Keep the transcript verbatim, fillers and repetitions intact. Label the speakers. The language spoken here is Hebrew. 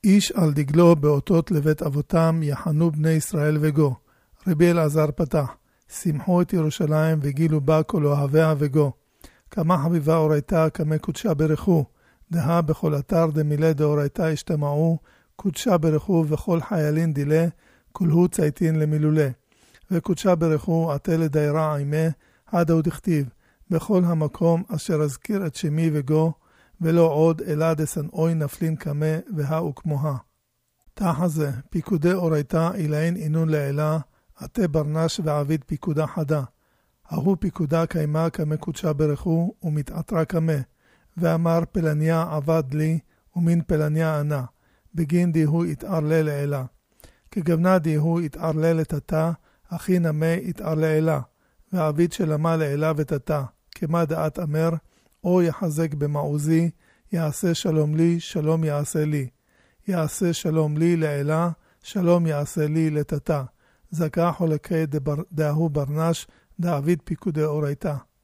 Speaker 1: איש על דגלו באותות לבית אבותם יחנו בני ישראל וגו. רבי אלעזר פתח, שמחו את ירושלים וגילו בה כל אוהביה וגו. כמה חביבה אורייתה כמה קודשה ברכו, דהה בכל אתר דמילה דאורייתה השתמעו, קודשה ברכו וכל חיילין דילה, כולהו צייתין למילולה. וקודשה ברכו עתה לדיירה עימה, עדה ודכתיב, בכל המקום אשר אזכיר את שמי וגו, ולא עוד אלא דסנאוי נפלין כמה והאו כמוה. תחה זה, פיקודי אורייתה אילאין אינון לאלה, עתה ברנש ועביד פיקודה חדה. ההוא פיקודה קיימה כמה קודשה ברכו ומתעטרה כמה, ואמר פלניה עבד לי ומין פלניה ענה, בגין דיהו יתערלה לאלה. כגבנה דיהו יתערלה לתתה, אחי נמה יתערלה אלה, ועביד שלמה לאלה ותתה, כמה דעת אמר, או יחזק במעוזי, יעשה שלום לי, שלום יעשה לי. יעשה שלום לי לאלה, שלום יעשה לי לתתה. זכה חולקי דהוא ברנש, דעביד פיקודי אורייתה.